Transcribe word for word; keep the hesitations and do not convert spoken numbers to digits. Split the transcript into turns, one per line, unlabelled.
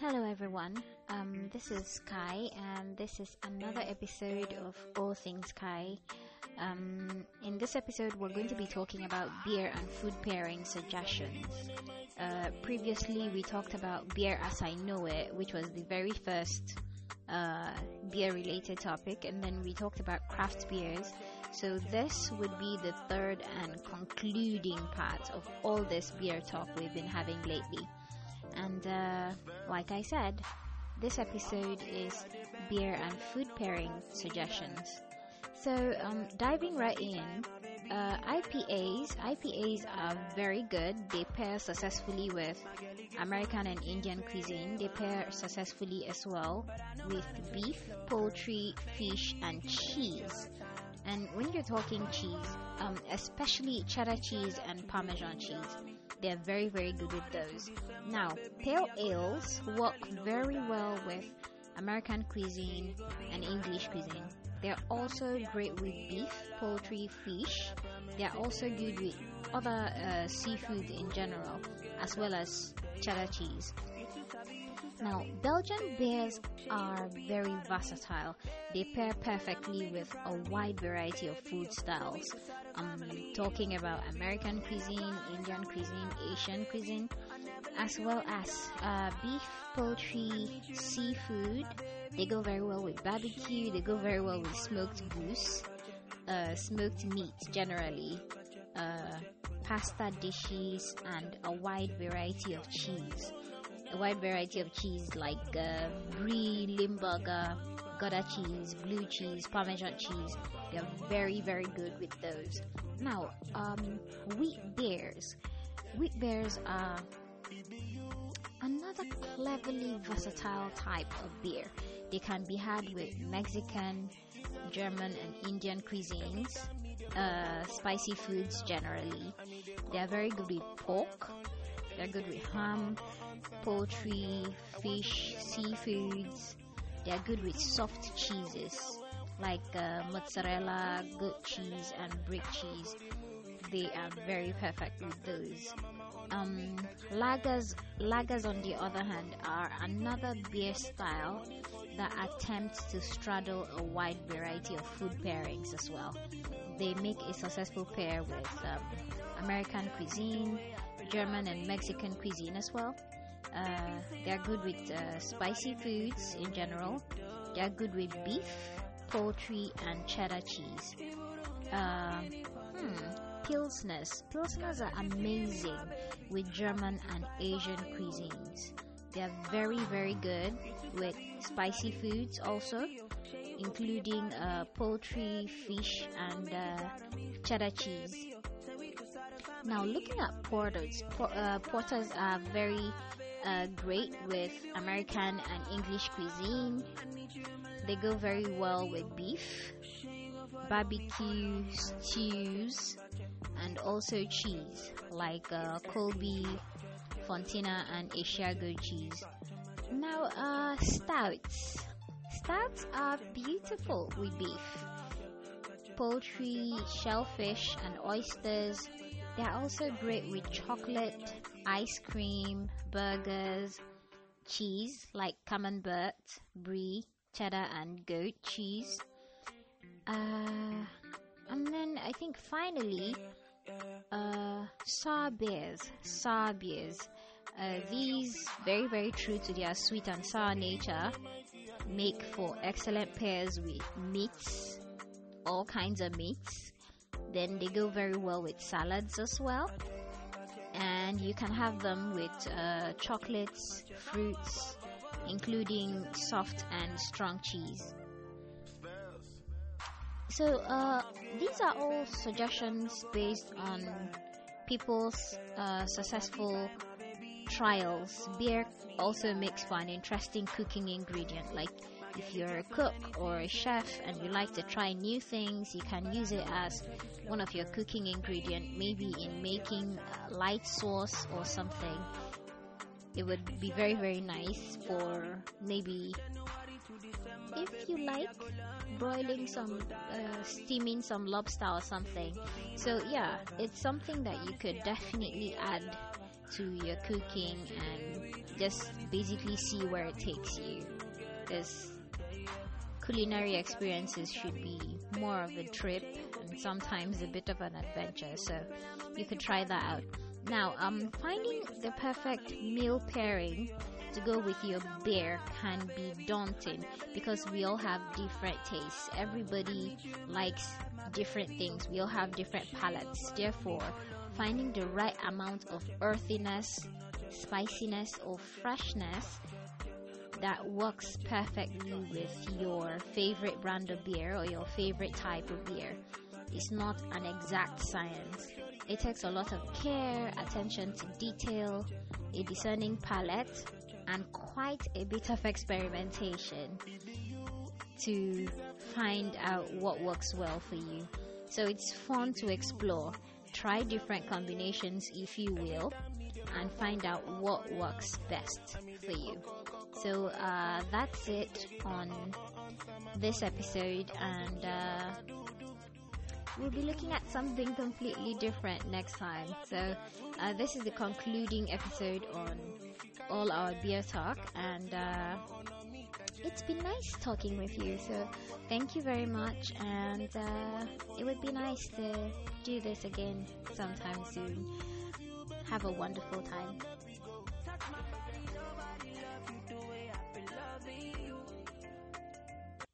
Hello everyone, um, this is Sky and this is another episode of All Things Sky. Um, in this episode we're going to be talking about beer and food pairing suggestions. Uh, previously we talked about beer as I know it, which was the very first uh, beer related topic, and then we talked about craft beers. So this would be the third and concluding part of all this beer talk we've been having lately. And uh, like I said, this episode is beer and food pairing suggestions. So um, diving right in, uh, I P As. I P As are very good. They pair successfully with American and Indian cuisine. They pair successfully as well with beef, poultry, fish, and cheese. And when you're talking cheese, um, especially cheddar cheese and Parmesan cheese, they're very, very good with those. Now, pale ales work very well with American cuisine and English cuisine. They're also great with beef, poultry, fish. They're also good with other uh, seafood in general, as well as cheddar cheese. Now, Belgian beers are very versatile. They pair perfectly with a wide variety of food styles. I'm talking about American cuisine, Indian cuisine, Asian cuisine, as well as uh, beef, poultry, seafood. They go very well with barbecue. They go very well with smoked goose, uh, smoked meat generally, uh, pasta dishes, and a wide variety of cheese. A wide variety of cheese like uh, brie, Limburger, Gouda cheese, blue cheese, Parmesan cheese. They're very, very good with those. Now, um, wheat beers. Wheat beers are another cleverly versatile type of beer. They can be had with Mexican, German, and Indian cuisines, uh, spicy foods generally. They are very good with pork. They're good with ham, poultry, fish, seafoods. They are good with soft cheeses like uh, mozzarella, goat cheese, and brick cheese. They are very perfect with those. Um, lagers, lagers on the other hand, are another beer style that attempts to straddle a wide variety of food pairings as well. They make a successful pair with um, American cuisine, German and Mexican cuisine as well. Uh, they're good with uh, spicy foods in general. They're good with beef, poultry, and cheddar cheese. Uh, hmm, Pilsners. Pilsners are amazing with German and Asian cuisines. They're very, very good with spicy foods also, including uh, poultry, fish, and uh, cheddar cheese. Now, looking at porters, por- uh, porters are very uh, great with American and English cuisine. They go very well with beef, barbecue, stews, and also cheese like uh, Colby, Fontina, and Asiago cheese. Now, uh, stouts. Stouts are beautiful with beef, poultry, shellfish, and oysters. They are also great with chocolate, ice cream, burgers, cheese like camembert, brie, cheddar, and goat cheese. Uh, and then I think finally, uh, sour beers. Sour beers. Uh, these, very, very true to their sweet and sour nature, make for excellent pairs with meats, all kinds of meats. Then they go very well with salads as well. And you can have them with uh, chocolates, fruits, including soft and strong cheese. So uh, these are all suggestions based on people's uh, successful trials. Beer also makes for an interesting cooking ingredient. Like if you're a cook or a chef and you like to try new things, you can use it as one of your cooking ingredient, maybe in making a light sauce or something. It would be very, very nice for maybe, if you like, broiling some, uh, steaming some lobster or something. So yeah, it's something that you could definitely add to your cooking and just basically see where it takes you. Because culinary experiences should be more of a trip and sometimes a bit of an adventure. So you could try that out. Now, um, finding the perfect meal pairing to go with your beer can be daunting because we all have different tastes. Everybody likes different things. We all have different palates. Therefore, finding the right amount of earthiness, spiciness, or freshness that works perfectly with your favorite brand of beer or your favorite type of beer is not an exact science. It takes a lot of care, attention to detail, a discerning palate, and quite a bit of experimentation to find out what works well for you. So it's fun to explore. Try different combinations, if you will, and find out what works best for you. So uh, that's it on this episode, and uh, we'll be looking at something completely different next time. So uh, this is the concluding episode on all our beer talk, and uh, it's been nice talking with you. So thank you very much, and uh, it would be nice to do this again sometime soon. Have a wonderful time.